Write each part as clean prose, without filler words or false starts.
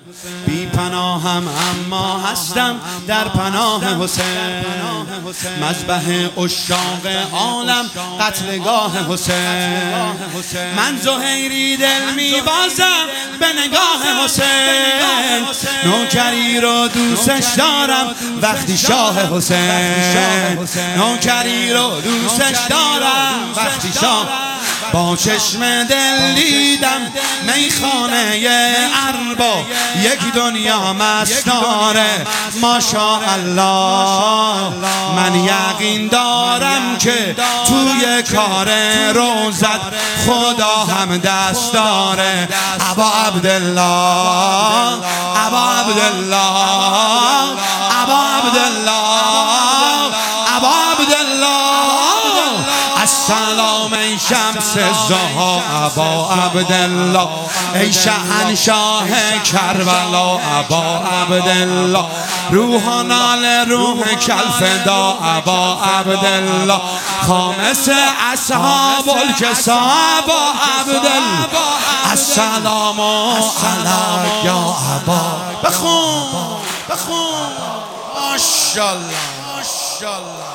بی پناهم اما هستم در پناه حسین. مذبح عشاق عالم قتلگاه حسین. من زهیری دل میبازم به نگاه حسین. نوکری رو دوستش دارم وقتی شاه حسین. نوکری رو دوستش دارم وقتی شاه. با چشم دل دیدم میخانه اربا، یک دنیا مستاره ماشاءالله. من یقین دارم که توی کار روزت خدا هم دست داره. ابا عبدالله، ابا عبدالله، ابا عبدالله، ابا عبدالله. السلام ای شمس ضحی ابا عبدالله، ای شهنشاه کربلا ابا عبدالله. روحانال روح کالفدا ابا عبدالله. خامس اصحاب الکسا ابا عبدالله. السلام علیک یا ابا. بخون بخون ماشاءالله ماشاءالله.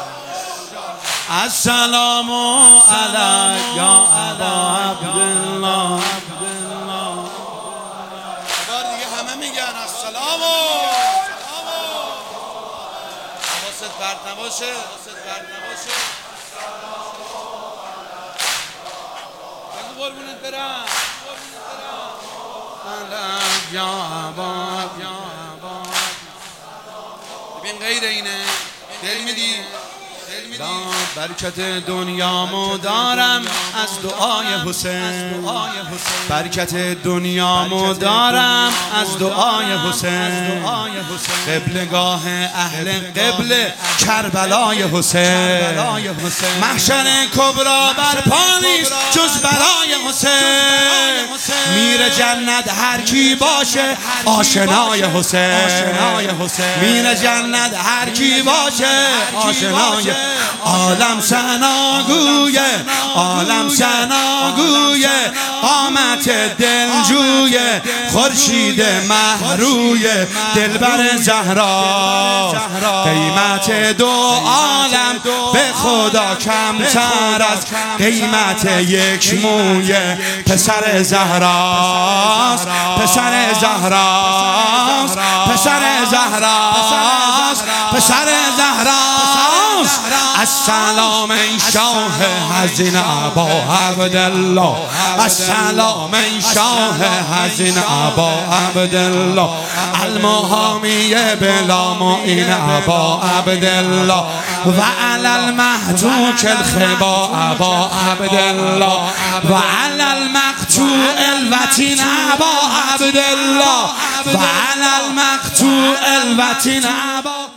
السلام علیک یا ابا عبدالله. بار دیگه همه میگن السلام. حواست پرت نباشه. بگو قربونت برم. علیک یا ابا. ببین غیر اینه دل میدی. برکت دنیامو دارم از دعای حسین. برکت دنیامو دارم از دعای حسین. قبلگاه اهل قبل کربلای حسین. محشر کبرا برپا نیست جز برای حسین. میره جنت هر کی باشه آشنای حسین. میره جنت هر کی باشه آشنای. عالم ثناگوی، عالم ثناگوی، قامت دلجوی، خورشید مهروی، دلبر زهرا. قیمت دو عالم به خدا کمتر از قیمت یک موی پسر زهراست. پسر زهراست، پسر زهراست، پسر زهراست. السلام ای شاه حزین ابا عبدالله. السلام ای شاه حزین ابا عبدالله. المحامی بلا معین ابا عبدالله. و علی المهتوک الخبا ابا عبدالله. و علی المقطوع الوتین ابا عبدالله. و علی المقطوع الوتین ابا